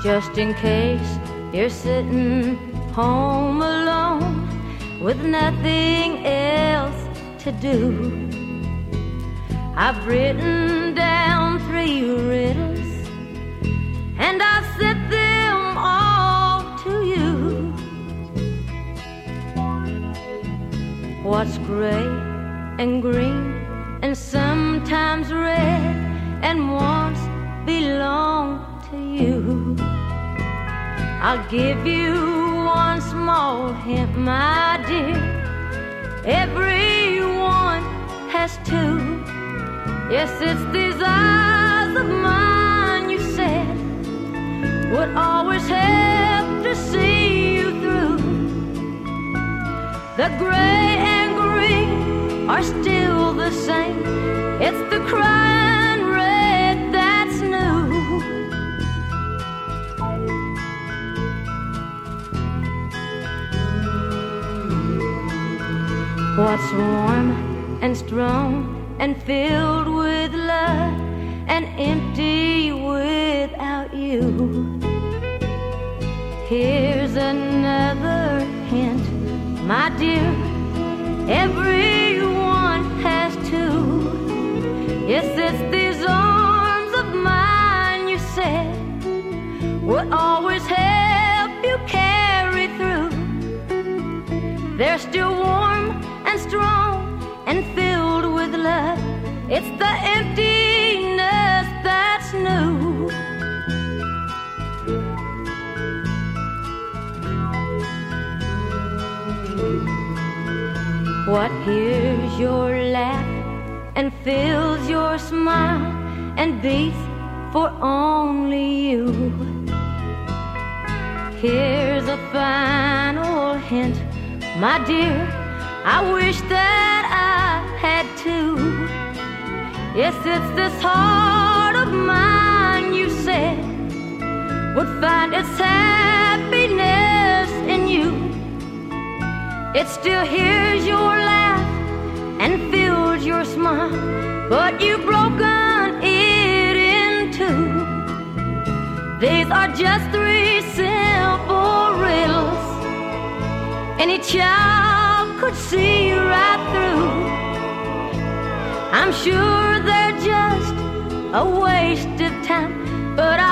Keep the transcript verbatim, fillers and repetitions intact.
just in case you're sitting home alone with nothing else to do. I've written down three riddles and I've sent them all to you. What's gray and green and sometimes red and once belonged to you? I'll give you one small hint, my dear. Everyone has two. Yes, it's these eyes of mine you said would always help to see you through. The gray and green are still the same. It's the crying red that's new. What's warm and strong and filled with love and empty without you? Here's another hint, my dear. Everyone has two. Yes, it's these arms of mine you said would always help you carry through. They're still warm and strong and filled with love. It's the emptiness that's new. What hears your laugh and fills your smile and beats for only you? Here's a final hint, my dear. I wish that I had two. Yes, it's this heart of mine you said would find its happiness in you. It still hears your laugh and feels your smile, but you've broken it in two. These are just three simple riddles any child could see right through. I'm sure they're just a waste of time, but